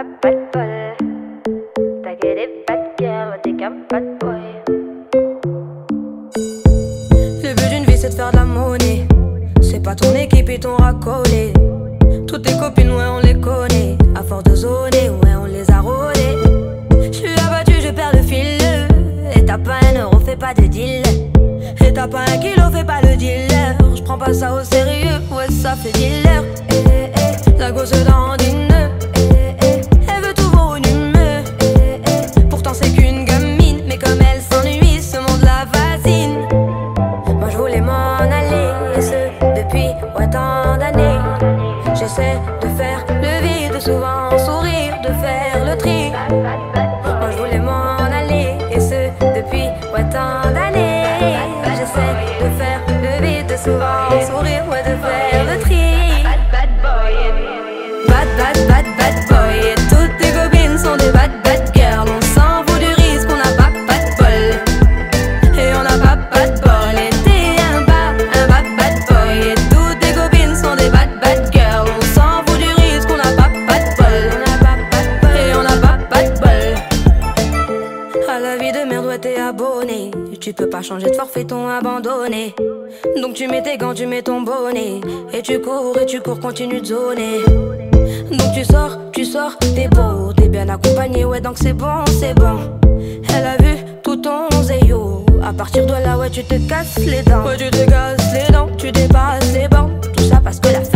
pas de bol. T'as que des bad girls, t'es qu'un bad boy. Le but d'une vie c'est de faire de la monnaie. C'est pas ton équipe et ton racolé. Toutes tes copines, ouais, on les connaît. À force de zoner, ouais, on les a rôlées. J'suis abattu, je perds le fil. Et t'as pas un euro, fais pas de deal. Et t'as pas un kilo, fais pas le dealer. J'prends pas ça au sérieux, ouais, ça fait dealer. La gosse dandine. Elle veut tout voir une humeur. Pourtant c'est qu'une gamine. Mais comme elle s'ennuie, ce monde la fascine. Moi je voulais m'en aller, et ce depuis tant d'années. J'essaie de faire le vide, souvent sourire, de faire le tri. Moi je voulais m'en aller, et ce depuis tant d'années. J'essaie de faire le vide, souvent sourire, ouais, de faire le tri. Bad boy. Bad boy. Et toutes tes copines sont des bad girls. On s'en fout du risque, on n'a pas de bol. Et on n'a pas de bol. Et t'es un bad boy. Et toutes tes copines sont des bad girls. On s'en fout du risque, on n'a pas de bol. Et on n'a pas de bol. À la vie de merde, ouais, t'es abonné. Tu peux pas changer de forfait, t'ont abandonné. Donc tu mets tes gants, tu mets ton bonnet. Et tu cours, continue de zoner. Donc tu sors, t'es beau, t'es bien accompagné, ouais, donc c'est bon. Elle a vu tout ton zéyo. À partir de là, ouais, tu te casses les dents. Ouais, tu te casses les dents, tu dépasses les bancs. Tout ça parce que la